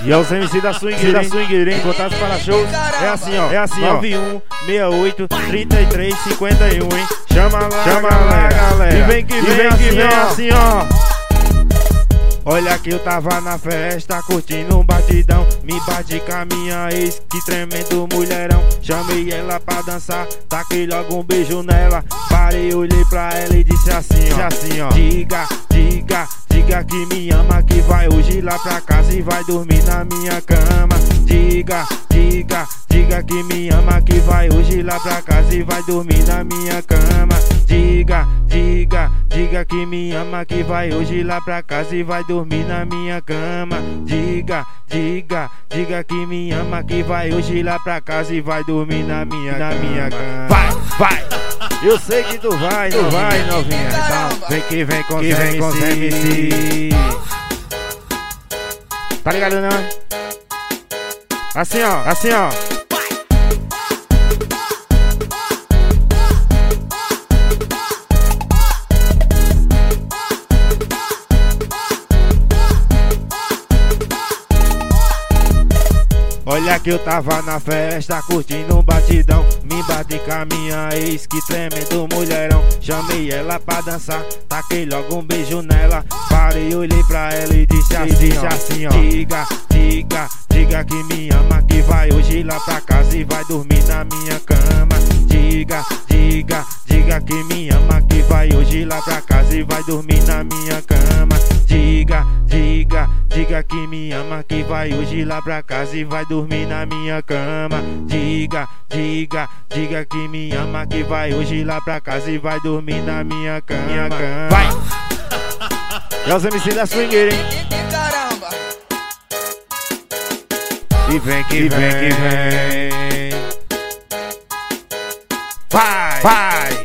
E é os MC da Swingueira, hein? Contatos para shows. É assim, ó. 91 68 33 51, hein? Chama lá, galera. E vem que vem assim, ó. Olha que eu tava na festa, curtindo um batidão. Me bati com a minha ex, que tremendo mulherão. Chamei ela pra dançar, taquei logo um beijo nela. Parei, olhei pra ela e disse assim, ó. Diga que me ama, que vai hoje lá pra casa e vai dormir na minha cama. Diga que me ama, que vai hoje lá pra casa e vai dormir na minha cama. Diga que me ama, que vai hoje lá pra casa e vai dormir na minha cama. Diga que me ama, que vai hoje lá pra casa e vai dormir na minha cama. Vai! Eu sei que tu vai, novinha. Então, vem que vem com os MC. Tá ligado, não? Assim, ó. Olha que eu tava na festa, curtindo um batidão. Me bati com a minha ex, que tremendo mulherão. Chamei ela pra dançar, taquei logo um beijo nela. Parei, olhei pra ela e disse assim, ó. Diga que me ama, que vai hoje lá pra casa e vai dormir na minha cama. Diga que me ama, que vai hoje lá pra casa e vai dormir na minha cama. Diga que me ama, que vai hoje lá pra casa e vai dormir na minha cama. Diga que me ama, que vai hoje lá pra casa e vai dormir na minha cama. Vai! É os MC da Swingueira, hein? Caramba! E vem que vem. Vai!